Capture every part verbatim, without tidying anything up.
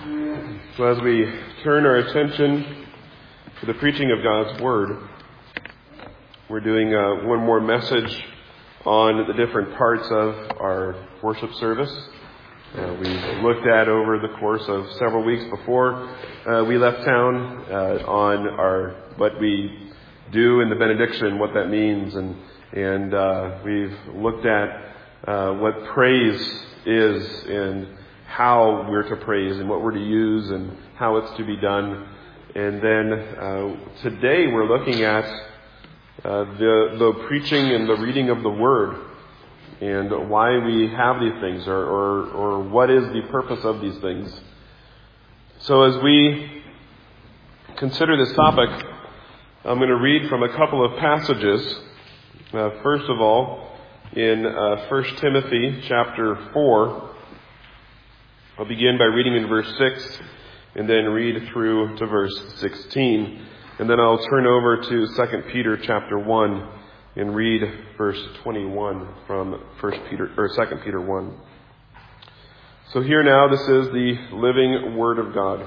So as we turn our attention to the preaching of God's Word, we're doing uh, one more message on the different parts of our worship service. Uh, we looked at over the course of several weeks before uh, we left town uh, on our what we do in the benediction, what that means, and and uh, we've looked at uh, what praise is and how we're to praise and what we're to use and how it's to be done. And then uh, today we're looking at uh, the the preaching and the reading of the Word and why we have these things, or, or or what is the purpose of these things. So as we consider this topic, I'm going to read from a couple of passages. Uh, first of all, in uh, First Timothy chapter four, I'll begin by reading in verse six and then read through to verse sixteen. And then I'll turn over to Second Peter chapter one and read verse twenty-one from First Peter or Second Peter one. So here now, this is the living Word of God.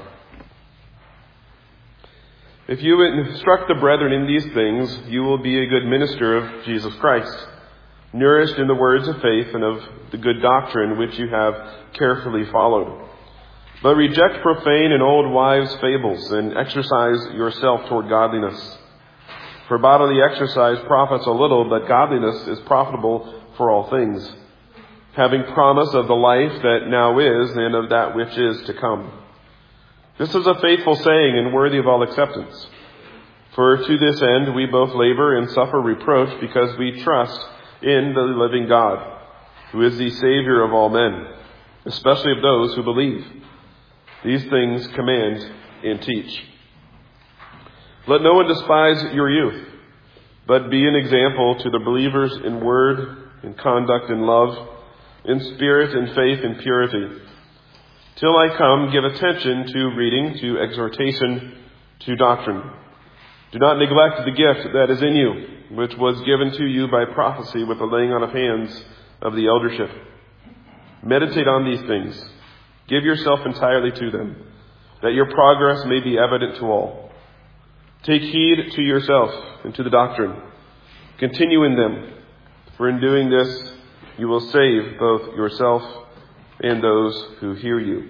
If you instruct the brethren in these things, you will be a good minister of Jesus Christ, nourished in the words of faith and of the good doctrine which you have carefully followed. But reject profane and old wives' fables, and exercise yourself toward godliness. For bodily exercise profits a little, but godliness is profitable for all things, having promise of the life that now is and of that which is to come. This is a faithful saying and worthy of all acceptance. For to this end we both labor and suffer reproach, because we trust in the living God, who is the Savior of all men, especially of those who believe. These things command and teach. Let no one despise your youth, but be an example to the believers in word, in conduct, in love, in spirit, in faith, in purity. Till I come, give attention to reading, to exhortation, to doctrine. Do not neglect the gift that is in you, which was given to you by prophecy with the laying on of hands of the eldership. Meditate on these things. Give yourself entirely to them, that your progress may be evident to all. Take heed to yourself and to the doctrine. Continue in them, for in doing this you will save both yourself and those who hear you.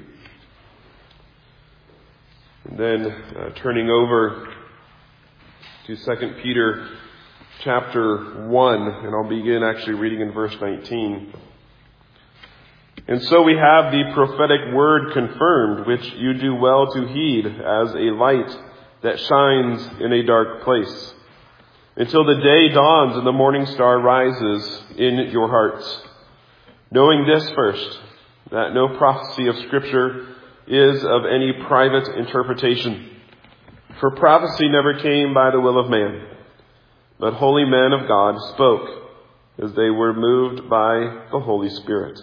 And then uh, turning over to Second Peter chapter one, and I'll begin actually reading in verse nineteen. And so we have the prophetic word confirmed, which you do well to heed as a light that shines in a dark place, until the day dawns and the morning star rises in your hearts. Knowing this first, that no prophecy of Scripture is of any private interpretation. For prophecy never came by the will of man, but holy men of God spoke as they were moved by the Holy Spirit.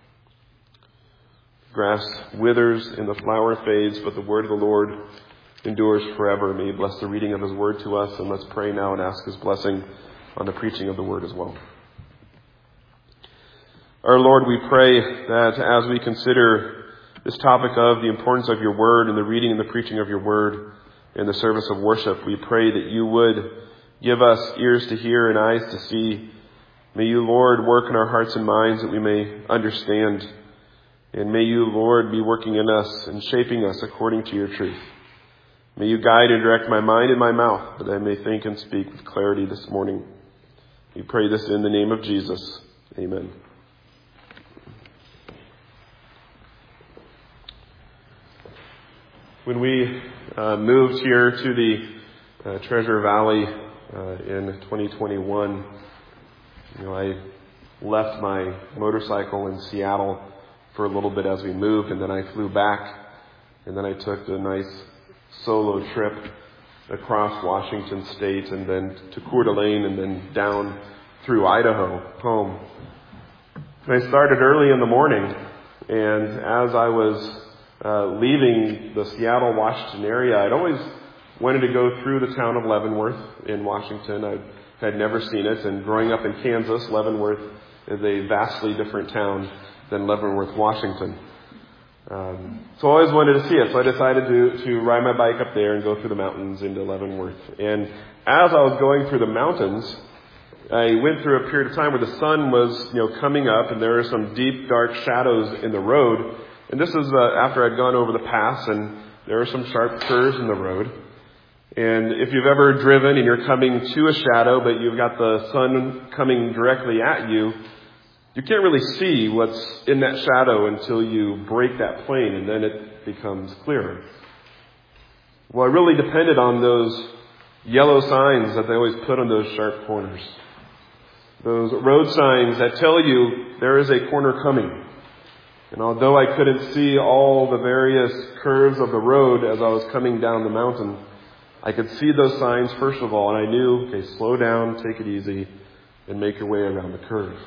The grass withers and the flower fades, but the word of the Lord endures forever. May He bless the reading of His word to us, and let's pray now and ask His blessing on the preaching of the word as well. Our Lord, we pray that as we consider this topic of the importance of your word and the reading and the preaching of your word in the service of worship, we pray that you would give us ears to hear and eyes to see. May you, Lord, work in our hearts and minds that we may understand. And may you, Lord, be working in us and shaping us according to your truth. May you guide and direct my mind and my mouth, that I may think and speak with clarity this morning. We pray this in the name of Jesus. Amen. When we uh, moved here to the uh, Treasure Valley uh, in twenty twenty-one, you know, I left my motorcycle in Seattle for a little bit as we moved, and then I flew back, and then I took a nice solo trip across Washington State, and then to Coeur d'Alene, and then down through Idaho home. And I started early in the morning, and as I was Uh, leaving the Seattle, Washington area, I'd always wanted to go through the town of Leavenworth in Washington. I had never seen it, and growing up in Kansas, Leavenworth is a vastly different town than Leavenworth, Washington. Um, so I always wanted to see it. So I decided to, to ride my bike up there and go through the mountains into Leavenworth. And as I was going through the mountains, I went through a period of time where the sun was, you know, coming up, and there were some deep, dark shadows in the road. And this is uh, after I'd gone over the pass, and there were some sharp curves in the road. And if you've ever driven and you're coming to a shadow, but you've got the sun coming directly at you, you can't really see what's in that shadow until you break that plane, and then it becomes clearer. Well, I really depended on those yellow signs that they always put on those sharp corners. Those road signs that tell you there is a corner coming. And although I couldn't see all the various curves of the road as I was coming down the mountain, I could see those signs first of all, and I knew, okay, slow down, take it easy, and make your way around the curve.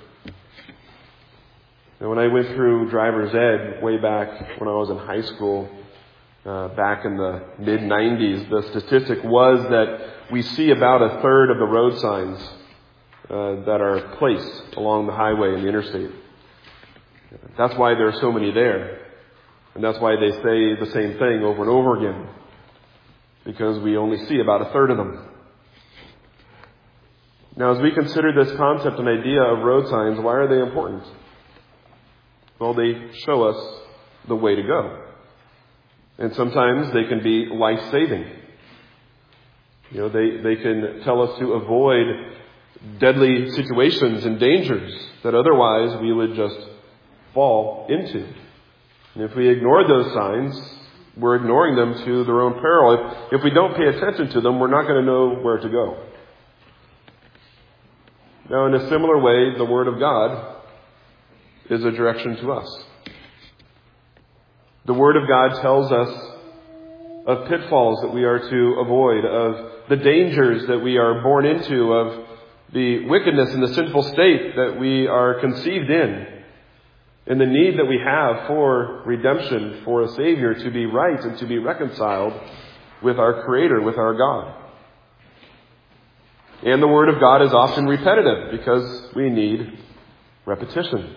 And when I went through driver's ed way back when I was in high school, uh, back in the mid nineties, the statistic was that we see about a third of the road signs uh, that are placed along the highway and the interstate. That's why there are so many there. And that's why they say the same thing over and over again. Because we only see about a third of them. Now, as we consider this concept and idea of road signs, why are they important? Well, they show us the way to go. And sometimes they can be life-saving. You know, they, they can tell us to avoid deadly situations and dangers that otherwise we would just fall into. And if we ignore those signs, we're ignoring them to their own peril. If, if we don't pay attention to them, we're not going to know where to go. Now, in a similar way, the Word of God is a direction to us. The Word of God tells us of pitfalls that we are to avoid, of the dangers that we are born into, of the wickedness and the sinful state that we are conceived in, and the need that we have for redemption, for a Savior to be right and to be reconciled with our Creator, with our God. And the Word of God is often repetitive because we need repetition.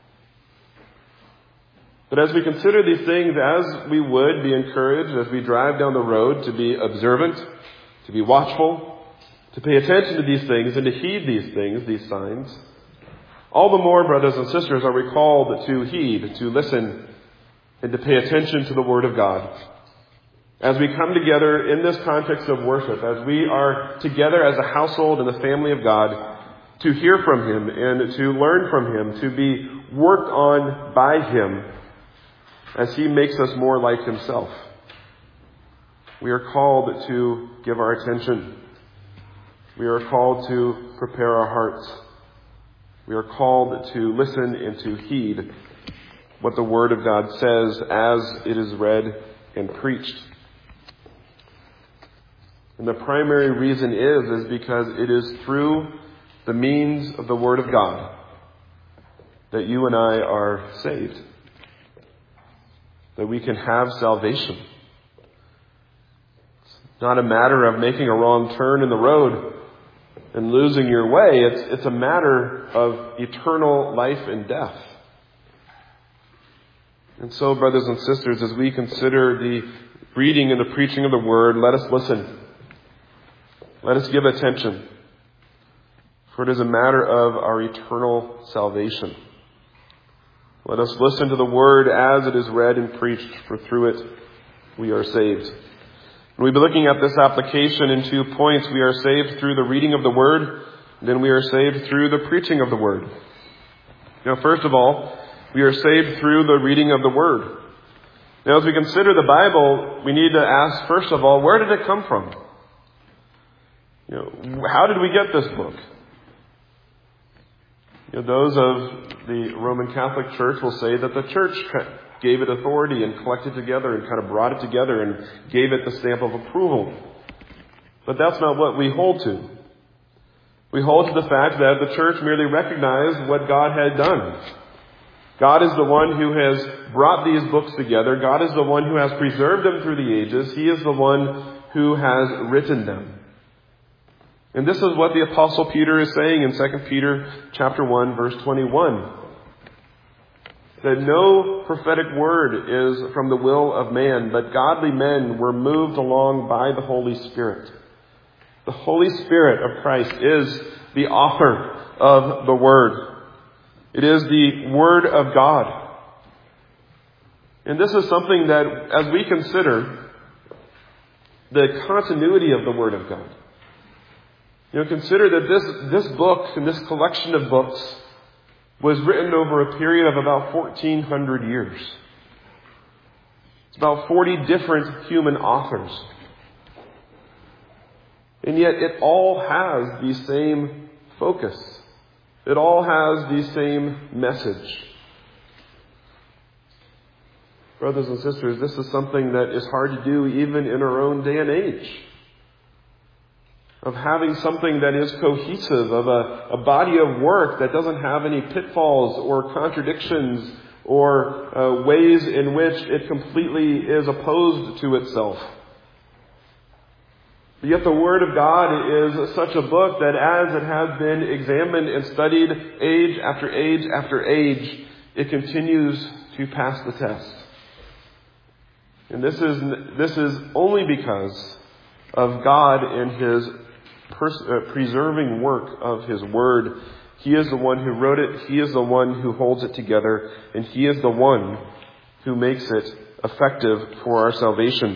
But as we consider these things, as we would be encouraged as we drive down the road to be observant, to be watchful, to pay attention to these things and to heed these things, these signs, all the more, brothers and sisters, are we called to heed, to listen, and to pay attention to the Word of God. As we come together in this context of worship, as we are together as a household in the family of God, to hear from Him and to learn from Him, to be worked on by Him as He makes us more like Himself. We are called to give our attention. We are called to prepare our hearts. We are called to listen and to heed what the Word of God says as it is read and preached. And the primary reason is, is because it is through the means of the Word of God that you and I are saved. That we can have salvation. It's not a matter of making a wrong turn in the road and losing your way. It's, it's a matter of eternal life and death. And so, brothers and sisters, as we consider the reading and the preaching of the Word, let us listen. Let us give attention. For it is a matter of our eternal salvation. Let us listen to the Word as it is read and preached, for through it we are saved. And we'll be looking at this application in two points. We are saved through the reading of the Word, and then we are saved through the preaching of the Word. Now, first of all, we are saved through the reading of the Word. Now, as we consider the Bible, we need to ask, first of all, where did it come from? You know, how did we get this book? You know, those of the Roman Catholic Church will say that the Church gave it authority and collected together and kind of brought it together and gave it the stamp of approval. But that's not what we hold to. We hold to the fact that the Church merely recognized what God had done. God is the one who has brought these books together. God is the one who has preserved them through the ages. He is the one who has written them. And this is what the Apostle Peter is saying in Second Peter chapter one, verse twenty-one. that no prophetic word is from the will of man, but godly men were moved along by the Holy Spirit. The Holy Spirit of Christ is the author of the Word. It is the Word of God. And this is something that, as we consider the continuity of the Word of God, you know, consider that this, this book and this collection of books was written over a period of about fourteen hundred years. It's about forty different human authors. And yet it all has the same focus. It all has the same message. Brothers and sisters, this is something that is hard to do even in our own day and age. Of having something that is cohesive, of a, a body of work that doesn't have any pitfalls or contradictions or uh, ways in which it completely is opposed to itself. But yet the Word of God is such a book that as it has been examined and studied age after age after age, it continues to pass the test. And this is, this is only because of God and His pers- uh, preserving work of His Word. He is the one who wrote it. He is the one who holds it together. And He is the one who makes it effective for our salvation.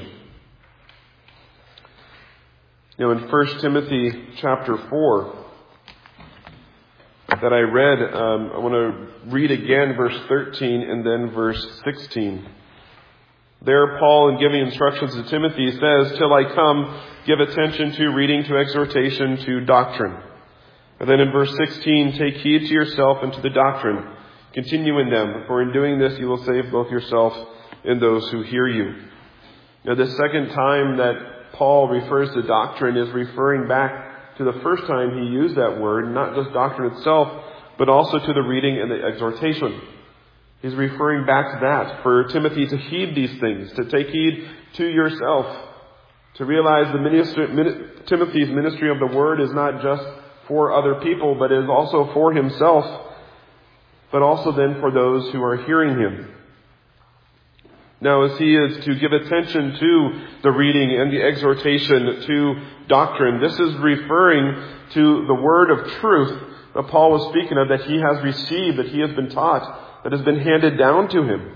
You know, in First Timothy chapter four that I read, um, I want to read again verse thirteen and then verse sixteen. There, Paul, in giving instructions to Timothy, says, "Till I come, give attention to reading, to exhortation, to doctrine." And then in verse sixteen, "Take heed to yourself and to the doctrine. Continue in them, for in doing this you will save both yourself and those who hear you." Now, the second time that Paul refers to doctrine is referring back to the first time he used that word, not just doctrine itself, but also to the reading and the exhortation. He's referring back to that for Timothy to heed these things, to take heed to yourself, to realize the ministry, min, Timothy's ministry of the Word is not just for other people, but is also for himself, but also then for those who are hearing him. Now, as he is to give attention to the reading and the exhortation to doctrine, this is referring to the word of truth that Paul was speaking of, that he has received, that he has been taught, that has been handed down to him.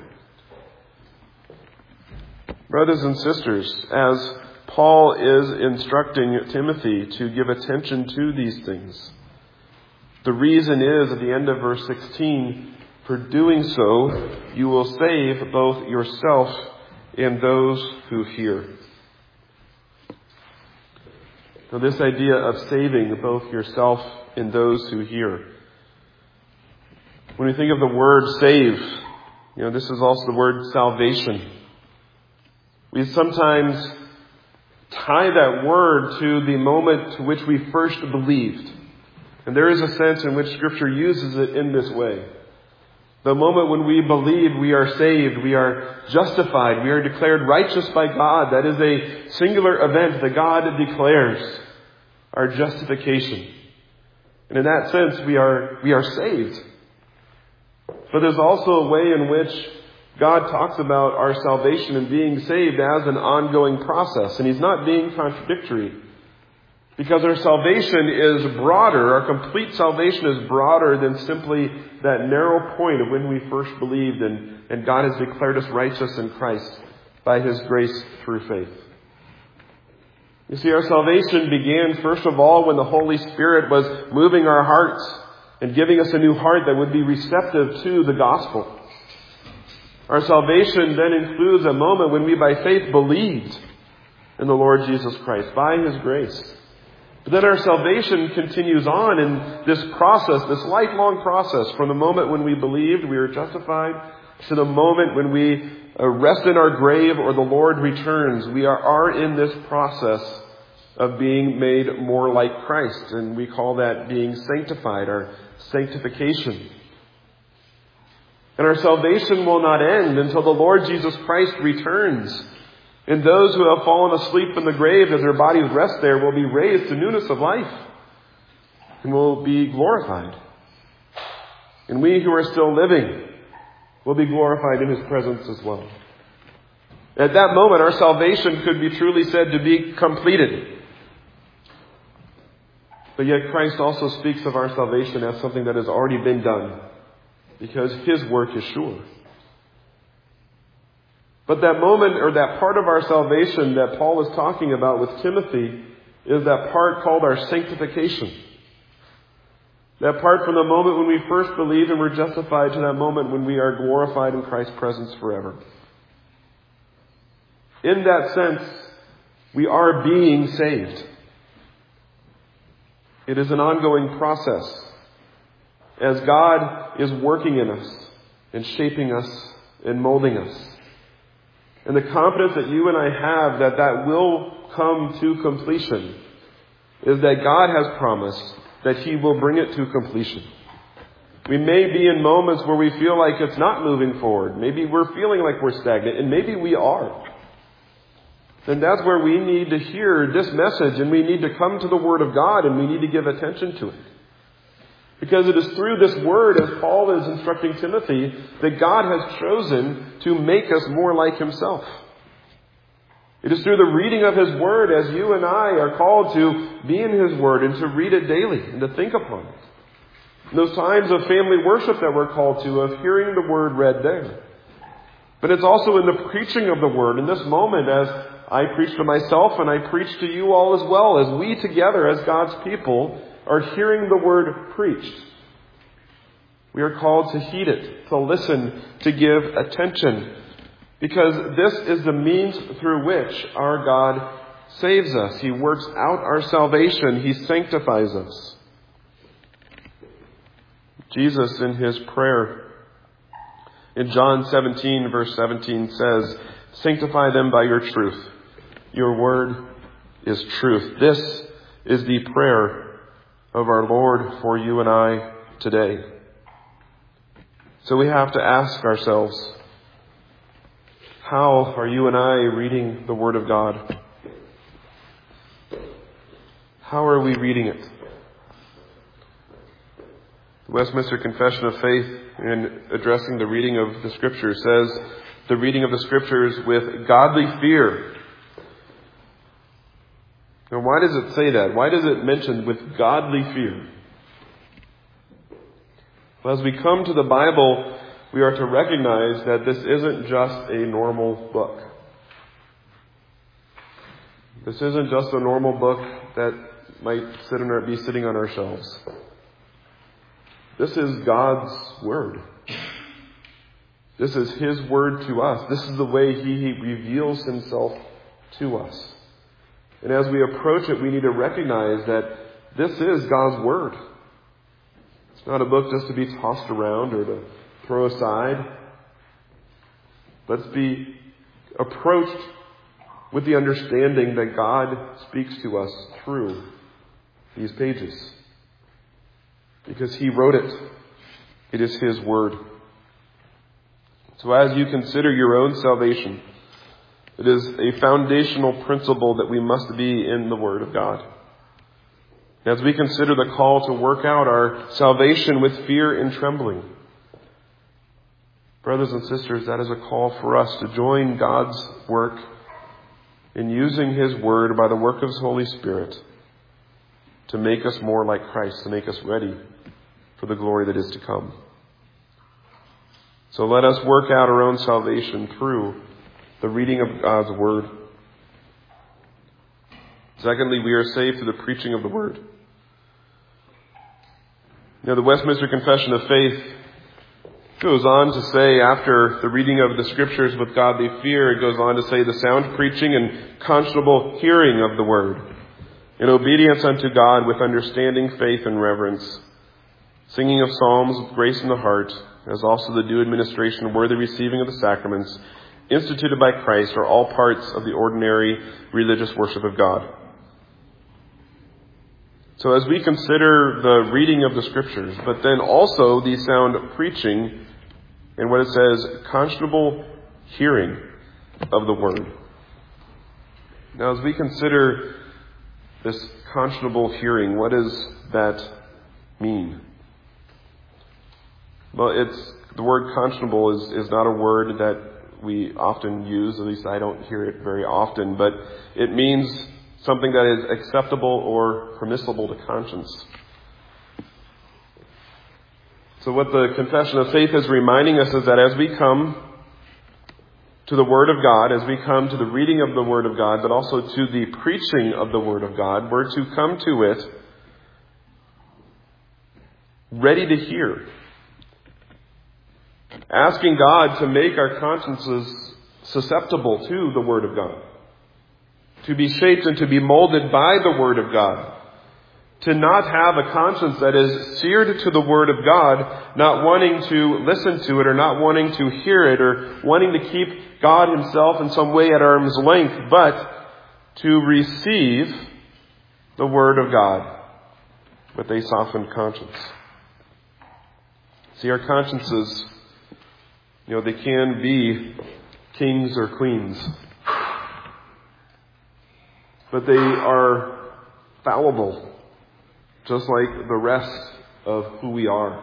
Brothers and sisters, as Paul is instructing Timothy to give attention to these things, the reason is, at the end of verse sixteen, "For doing so, you will save both yourself and those who hear." Now, this idea of saving both yourself and those who hear. When we think of the word save, you know, this is also the word salvation. We sometimes tie that word to the moment to which we first believed. And there is a sense in which Scripture uses it in this way. The moment when we believe, we are saved, we are justified, we are declared righteous by God. That is a singular event that God declares our justification. And in that sense, we are, we are saved. But there's also a way in which God talks about our salvation and being saved as an ongoing process. And He's not being contradictory. Because our salvation is broader, our complete salvation is broader than simply that narrow point of when we first believed and, and God has declared us righteous in Christ by His grace through faith. You see, our salvation began first of all when the Holy Spirit was moving our hearts and giving us a new heart that would be receptive to the gospel. Our salvation then includes a moment when we by faith believed in the Lord Jesus Christ by His grace. But then our salvation continues on in this process, this lifelong process, from the moment when we believed we were justified to the moment when we rest in our grave or the Lord returns. We are, are in this process of being made more like Christ, and we call that being sanctified, our sanctification. And our salvation will not end until the Lord Jesus Christ returns. And those who have fallen asleep in the grave as their bodies rest there will be raised to newness of life and will be glorified. And we who are still living will be glorified in His presence as well. At that moment, our salvation could be truly said to be completed. But yet Christ also speaks of our salvation as something that has already been done, because His work is sure. But that moment, or that part of our salvation that Paul is talking about with Timothy, is that part called our sanctification. That part from the moment when we first believe and were justified to that moment when we are glorified in Christ's presence forever. In that sense, we are being saved. It is an ongoing process as God is working in us and shaping us and molding us. And the confidence that you and I have that that will come to completion is that God has promised that He will bring it to completion. We may be in moments where we feel like it's not moving forward. Maybe we're feeling like we're stagnant, and maybe we are. Then that's where we need to hear this message, and we need to come to the Word of God, and we need to give attention to it. Because it is through this Word, as Paul is instructing Timothy, that God has chosen to make us more like Himself. It is through the reading of His Word as you and I are called to be in His Word and to read it daily and to think upon it. In those times of family worship that we're called to, of hearing the Word read there. But it's also in the preaching of the Word, in this moment as I preach to myself and I preach to you all as well, as we together as God's people are hearing the Word preached. We are called to heed it, to listen, to give attention. Because this is the means through which our God saves us. He works out our salvation. He sanctifies us. Jesus, in His prayer in John seventeen, verse seventeen, says, "Sanctify them by your truth. Your word is truth." This is the prayer of our Lord for you and I today. So we have to ask ourselves, how are you and I reading the Word of God? How are we reading it? The Westminster Confession of Faith, in addressing the reading of the Scriptures, says the reading of the Scriptures with godly fear. Now, why does it say that? Why does it mention with godly fear? Well, as we come to the Bible, we are to recognize that this isn't just a normal book. This isn't just a normal book that might sit in our, be sitting on our shelves. This is God's Word. This is His Word to us. This is the way He reveals Himself to us. And as we approach it, we need to recognize that this is God's Word. It's not a book just to be tossed around or to throw aside. Let's be approached with the understanding that God speaks to us through these pages. Because He wrote it. It is His Word. So as you consider your own salvation, it is a foundational principle that we must be in the Word of God. As we consider the call to work out our salvation with fear and trembling, brothers and sisters, that is a call for us to join God's work in using His Word by the work of His Holy Spirit to make us more like Christ, to make us ready for the glory that is to come. So let us work out our own salvation through the reading of God's Word. Secondly, we are saved through the preaching of the Word. Now, the Westminster Confession of Faith goes on to say, after the reading of the Scriptures with godly fear, it goes on to say the sound preaching and conscionable hearing of the Word, in obedience unto God with understanding, faith, and reverence, singing of psalms with grace in the heart, as also the due administration and worthy receiving of the sacraments, instituted by Christ, are all parts of the ordinary religious worship of God. So as we consider the reading of the Scriptures, but then also the sound preaching and what it says, conscionable hearing of the Word. Now as we consider this conscionable hearing, what does that mean? Well, it's The word conscionable is, is not a word that we often use, at least I don't hear it very often, but it means something that is acceptable or permissible to conscience. So what the Confession of Faith is reminding us is that as we come to the Word of God, as we come to the reading of the Word of God, but also to the preaching of the Word of God, we're to come to it ready to hear. Asking God to make our consciences susceptible to the Word of God. To be shaped and to be molded by the Word of God. To not have a conscience that is seared to the Word of God, not wanting to listen to it or not wanting to hear it or wanting to keep God Himself in some way at arm's length, but to receive the Word of God with a softened conscience. See, our consciences, you know, they can be kings or queens, but they are fallible. Just like the rest of who we are.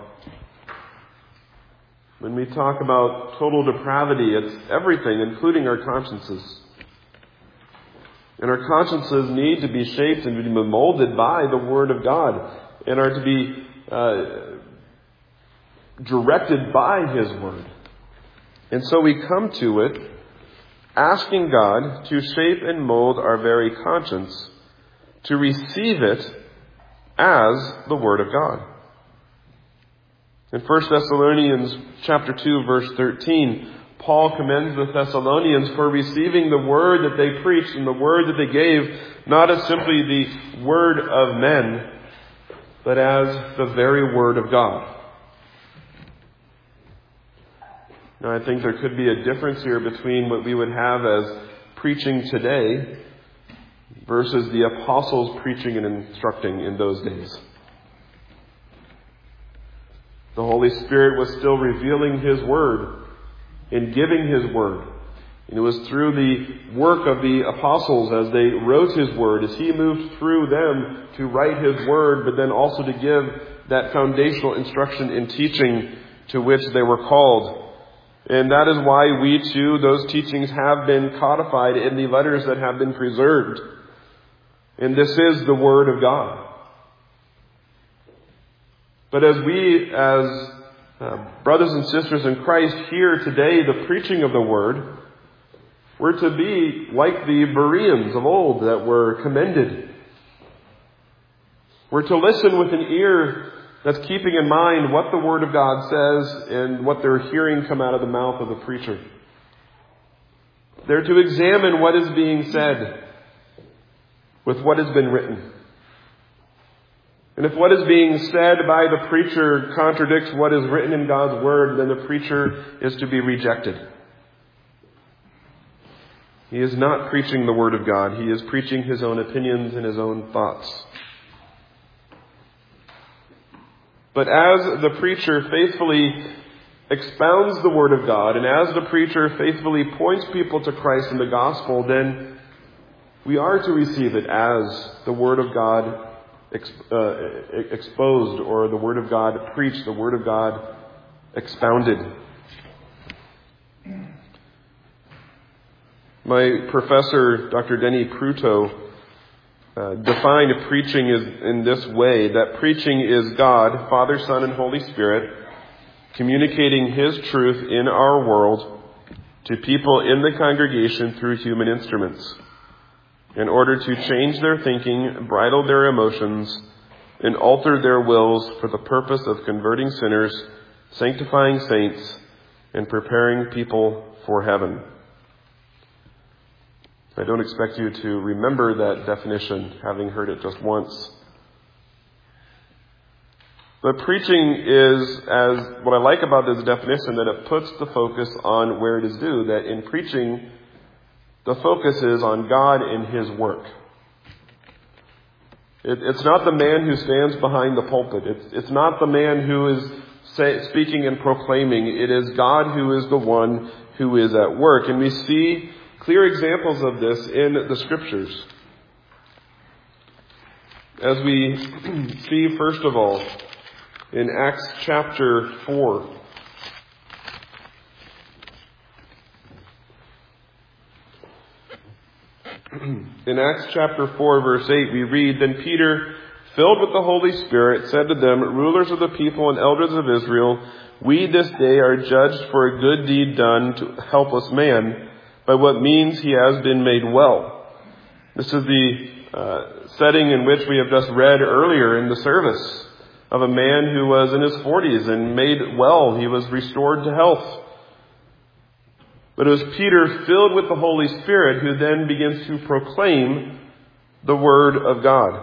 When we talk about total depravity, it's everything, including our consciences. And our consciences need to be shaped and to be molded by the Word of God, and are to be uh, directed by His Word. And so we come to it asking God to shape and mold our very conscience, to receive it as the Word of God. In First Thessalonians chapter two, verse thirteen, Paul commends the Thessalonians for receiving the Word that they preached and the Word that they gave, not as simply the Word of men, but as the very Word of God. Now, I think there could be a difference here between what we would have as preaching today versus the apostles preaching and instructing in those days. The Holy Spirit was still revealing His Word and giving His Word. And it was through the work of the apostles as they wrote His Word, as He moved through them to write His Word, but then also to give that foundational instruction and teaching to which they were called. And that is why we too, those teachings have been codified in the letters that have been preserved. And this is the Word of God. But as we, as uh, brothers and sisters in Christ, hear today the preaching of the Word, we're to be like the Bereans of old that were commended. We're to listen with an ear that's keeping in mind what the Word of God says and what they're hearing come out of the mouth of the preacher. They're to examine what is being said with what has been written. And if what is being said by the preacher contradicts what is written in God's Word, then the preacher is to be rejected. He is not preaching the Word of God. He is preaching his own opinions and his own thoughts. But as the preacher faithfully expounds the Word of God, and as the preacher faithfully points people to Christ in the gospel, then we are to receive it as the Word of God ex- uh, exposed, or the Word of God preached, the Word of God expounded. My professor, Doctor Denny Pruto, uh, defined preaching as, in this way, that preaching is God, Father, Son, and Holy Spirit, communicating His truth in our world to people in the congregation through human instruments, in order to change their thinking, bridle their emotions, and alter their wills for the purpose of converting sinners, sanctifying saints, and preparing people for heaven. I don't expect you to remember that definition, having heard it just once. But preaching is, as what I like about this definition, that it puts the focus on where it is due, that in preaching, the focus is on God and His work. It, it's not the man who stands behind the pulpit. It's, it's not the man who is say, speaking and proclaiming. It is God who is the one who is at work. And we see clear examples of this in the Scriptures. As we see, first of all, in Acts chapter four, In Acts chapter four, verse eight, we read, "Then Peter, filled with the Holy Spirit, said to them, 'Rulers of the people and elders of Israel, we this day are judged for a good deed done to a helpless man, by what means he has been made well.'" This is the uh, setting in which we have just read earlier in the service of a man who was in his forties and made well. He was restored to health. But it was Peter, filled with the Holy Spirit, who then begins to proclaim the Word of God.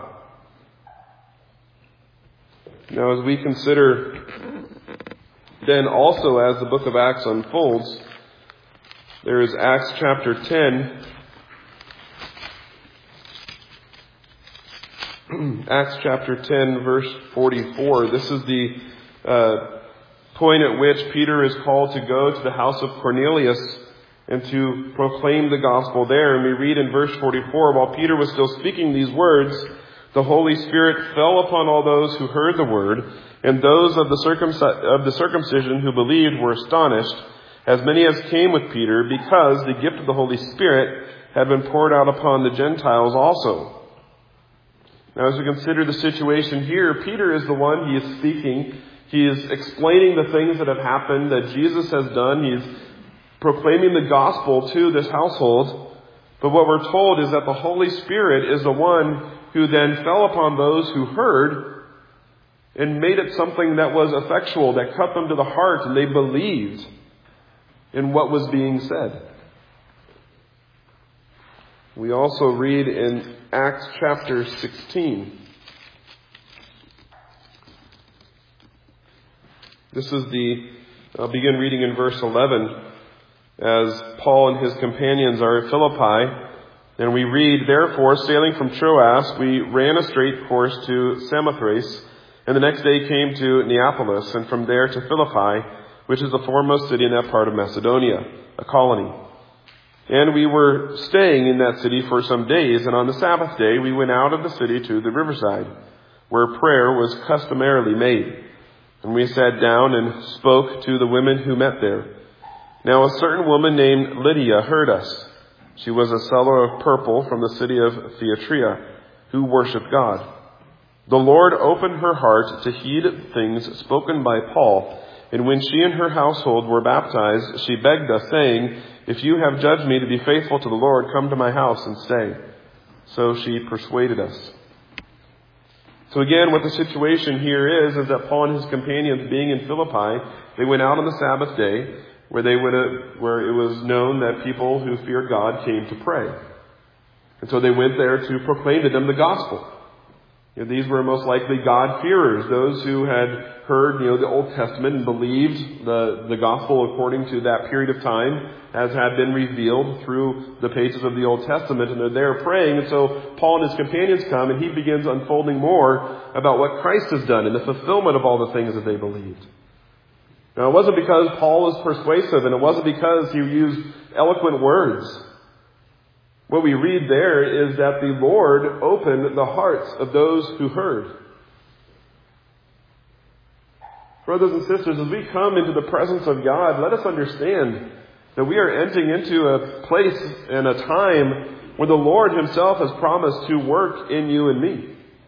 Now, as we consider then also as the book of Acts unfolds, there is Acts chapter ten. Acts chapter ten, verse forty-four. This is the uh, point at which Peter is called to go to the house of Cornelius and to proclaim the gospel there. And we read in verse forty-four, "While Peter was still speaking these words, the Holy Spirit fell upon all those who heard the word, and those of the, circumc- of the circumcision who believed were astonished, as many as came with Peter, because the gift of the Holy Spirit had been poured out upon the Gentiles also." Now, as we consider the situation here, Peter is the one, he is speaking. He is explaining the things that have happened, that Jesus has done. He is proclaiming the gospel to this household. But what we're told is that the Holy Spirit is the one who then fell upon those who heard and made it something that was effectual, that cut them to the heart, and they believed in what was being said. We also read in Acts chapter sixteen. This is the, I'll begin reading in verse eleven, as Paul and his companions are at Philippi. And we read, "Therefore, sailing from Troas, we ran a straight course to Samothrace, and the next day came to Neapolis, and from there to Philippi, which is the foremost city in that part of Macedonia, a colony. And we were staying in that city for some days, and on the Sabbath day we went out of the city to the riverside, where prayer was customarily made. And we sat down and spoke to the women who met there. Now a certain woman named Lydia heard us. She was a seller of purple from the city of Thyatira, who worshipped God. The Lord opened her heart to heed things spoken by Paul, and when she and her household were baptized, she begged us, saying, 'If you have judged me to be faithful to the Lord, come to my house and stay.' So she persuaded us." So again, what the situation here is, is that Paul and his companions, being in Philippi, they went out on the Sabbath day, where they would have, where it was known that people who feared God came to pray. And so they went there to proclaim to them the gospel. You know, these were most likely God-fearers, those who had heard, you know, the Old Testament and believed the, the gospel according to that period of time as had been revealed through the pages of the Old Testament. And they're there praying. And so Paul and his companions come, and he begins unfolding more about what Christ has done and the fulfillment of all the things that they believed. Now, it wasn't because Paul was persuasive, and it wasn't because he used eloquent words. What we read there is that the Lord opened the hearts of those who heard. Brothers and sisters, as we come into the presence of God, let us understand that we are entering into a place and a time where the Lord himself has promised to work in you and me.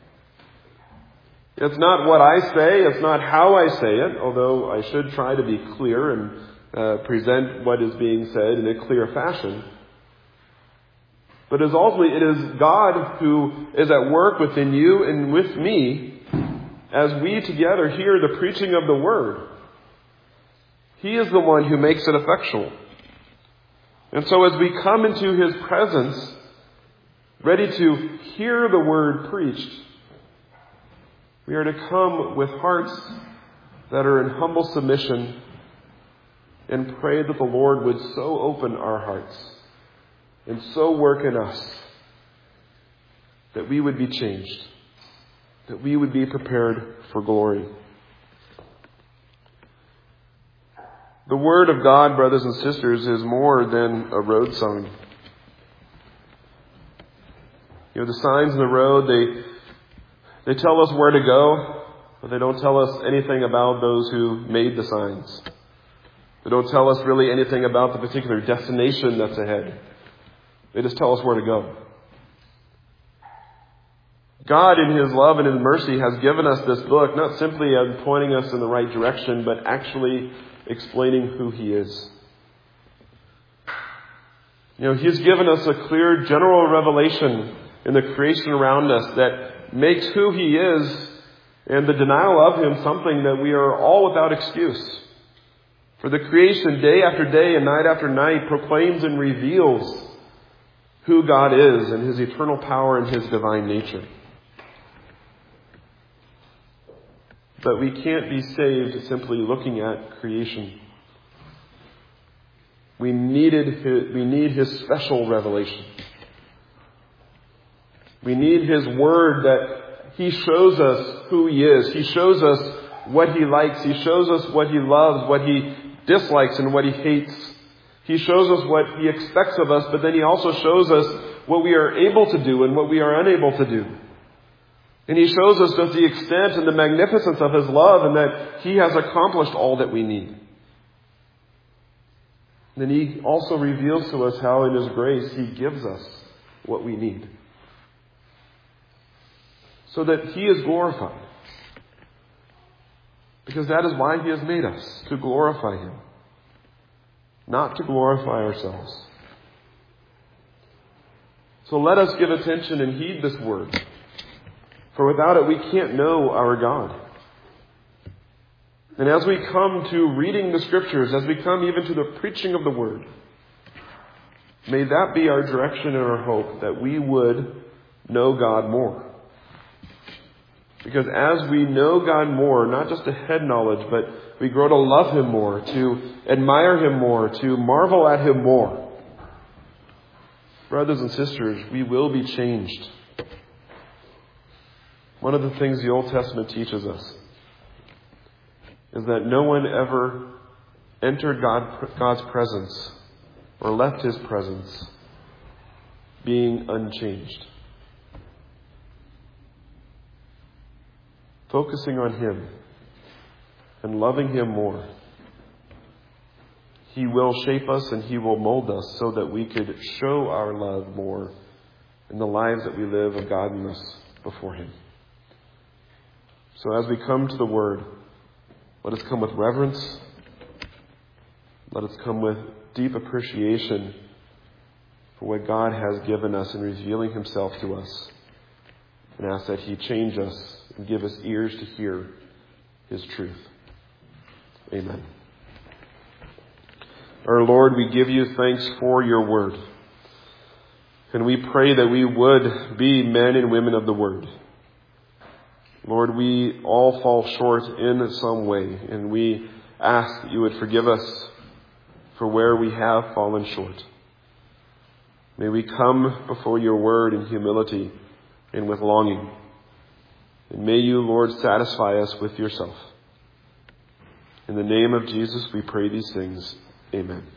It's not what I say, it's not how I say it, although I should try to be clear and uh, present what is being said in a clear fashion. But as ultimately it is God who is at work within you and with me as we together hear the preaching of the Word. He is the one who makes it effectual. And so as we come into his presence, ready to hear the Word preached, we are to come with hearts that are in humble submission and pray that the Lord would so open our hearts and so work in us that we would be changed, that we would be prepared for glory. The Word of God, brothers and sisters, is more than a road sign. You know, the signs in the road, they they tell us where to go, but they don't tell us anything about those who made the signs. They don't tell us really anything about the particular destination that's ahead. They just tell us where to go. God, in His love and His mercy, has given us this book, not simply as pointing us in the right direction, but actually explaining who He is. You know, He's given us a clear general revelation in the creation around us that makes who He is and the denial of Him something that we are all without excuse. For the creation, day after day and night after night, proclaims and reveals who God is and His eternal power and His divine nature. But we can't be saved simply looking at creation. We needed his, we need His special revelation. We need His Word that He shows us who He is. He shows us what He likes. He shows us what He loves, what He dislikes, and what He hates. He shows us what He expects of us, but then He also shows us what we are able to do and what we are unable to do. And He shows us just the extent and the magnificence of His love and that He has accomplished all that we need. Then He also reveals to us how in His grace He gives us what we need. So that He is glorified. Because that is why He has made us, to glorify Him. Not to glorify ourselves. So let us give attention and heed this word. For without it we can't know our God. And as we come to reading the Scriptures, as we come even to the preaching of the Word, may that be our direction and our hope, that we would know God more. Because as we know God more, not just a head knowledge, but we grow to love Him more, to admire Him more, to marvel at Him more. Brothers and sisters, we will be changed. One of the things the Old Testament teaches us is that no one ever entered God, God's presence or left His presence being unchanged. Focusing on Him and loving Him more, He will shape us and He will mold us so that we could show our love more in the lives that we live of godliness before Him. So as we come to the Word, let us come with reverence. Let us come with deep appreciation for what God has given us in revealing Himself to us. And ask that He change us and give us ears to hear His truth. Amen. Our Lord, we give You thanks for Your Word. And we pray that we would be men and women of the Word. Lord, we all fall short in some way, and we ask that You would forgive us for where we have fallen short. May we come before Your Word in humility and with longing. And may You, Lord, satisfy us with Yourself. In the name of Jesus, we pray these things. Amen.